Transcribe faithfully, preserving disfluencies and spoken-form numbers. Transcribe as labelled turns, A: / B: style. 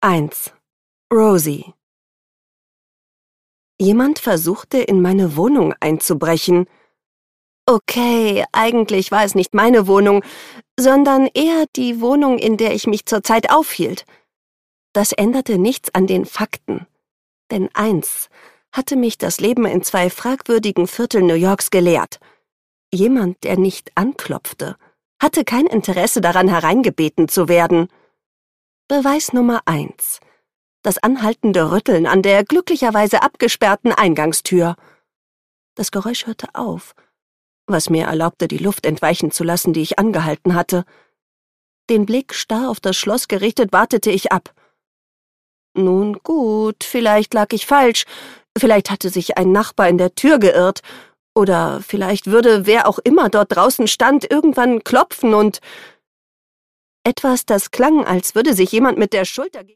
A: eins. Rosie. Jemand versuchte, in meine Wohnung einzubrechen. Okay, eigentlich war es nicht meine Wohnung, sondern eher die Wohnung, in der ich mich zurzeit aufhielt. Das änderte nichts an den Fakten. Denn eins hatte mich das Leben in zwei fragwürdigen Vierteln New Yorks gelehrt. Jemand, der nicht anklopfte, hatte kein Interesse daran, hereingebeten zu werden. Beweis Nummer eins. Das anhaltende Rütteln an der glücklicherweise abgesperrten Eingangstür. Das Geräusch hörte auf, was mir erlaubte, die Luft entweichen zu lassen, die ich angehalten hatte. Den Blick starr auf das Schloss gerichtet, wartete ich ab. Nun gut, vielleicht lag ich falsch, vielleicht hatte sich ein Nachbar in der Tür geirrt, oder vielleicht würde wer auch immer dort draußen stand, irgendwann klopfen und… Etwas, das klang, als würde sich jemand mit der Schulter…